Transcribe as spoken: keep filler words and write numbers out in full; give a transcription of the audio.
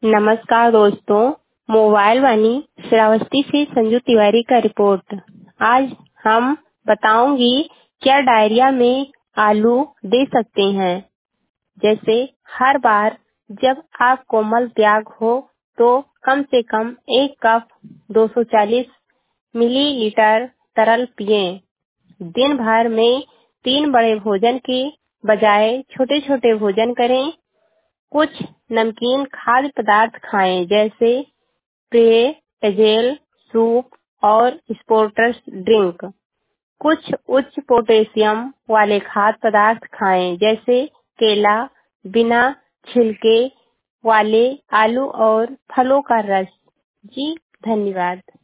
नमस्कार दोस्तों, मोबाइल वाणी श्रावस्ती से संजू तिवारी का रिपोर्ट। आज हम बताऊंगी क्या डायरिया में आलू दे सकते हैं। जैसे हर बार जब आप कोमल त्याग हो तो कम से कम एक कप दो सौ चालीस मिलीलीटर तरल पिएं। दिन भर में तीन बड़े भोजन के बजाय छोटे छोटे भोजन करें। कुछ नमकीन खाद्य पदार्थ खाएं जैसे पेय, पेयजल, सूप और स्पोर्ट्स ड्रिंक। कुछ उच्च पोटेशियम वाले खाद्य पदार्थ खाएं जैसे केला, बिना छिलके वाले आलू और फलों का रस। जी धन्यवाद।